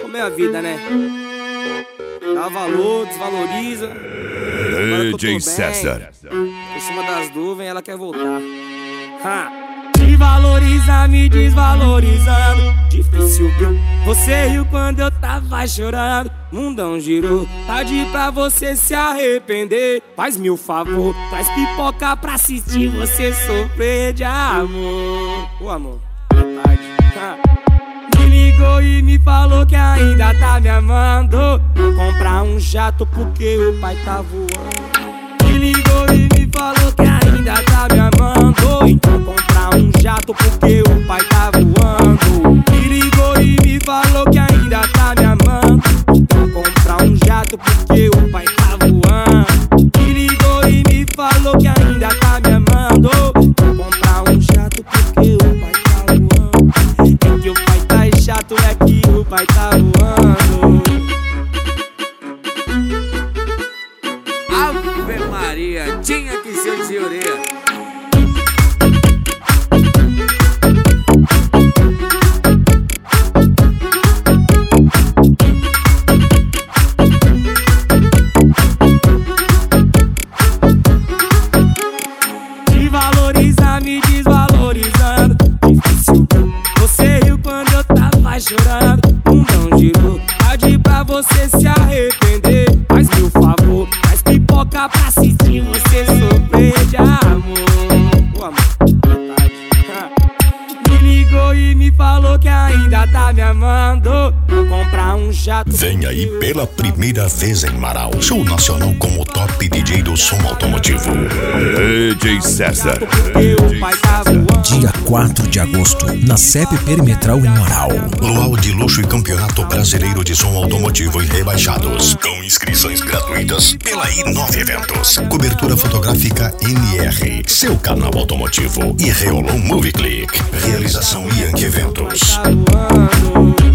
Como é a vida, né? Dá valor, desvaloriza. DJ César. Por cima das nuvens, ela quer voltar. Me valoriza, me desvalorizando. Difícil, viu? Você riu quando eu tava chorando. Mundão girou, tarde pra você se arrepender. Faz mil favor, traz pipoca pra assistir você sofrer de amor. Ô amor, é tarde. Me ligou e me falou que ainda tá me amando. Vou comprar um jato porque o pai tá voando. Me ligou e me falou que ainda tá me amando. Então comprar um jato porque o pai tá voando. Me ligou e me falou que ainda tá me amando. Então comprar um jato porque o pai tá voando. Me ligou e me falou que ainda tá me amando. Então comprar um jato porque o pai tá voando. É que o pai tá chato, é que o pai tá voando. Ave Maria, tinha que ser de orelha. Me valoriza, me desvalorizando. Difícil, você riu quando eu tava chorando. Mundão girou, tarde pra você se arrepender. Faz mil favor, traz pipoca pra assistir você sofrer de amor. Ô amor, tarde. Me ligou e me falou que ainda tá me amando. Vou comprar um jato. Vem aí pela primeira vez em Manaus, show nacional como top DJ do som automotivo. DJ César. O pai tá voando. Dia 4 de agosto, na CEP Perimetral em Marau. Luau de luxo e campeonato brasileiro de som automotivo e rebaixados. Com inscrições gratuitas pela I9 Eventos. Cobertura fotográfica NR, seu canal automotivo. E Reolon Movie Click. Realização Yankee Eventos. Tá voando.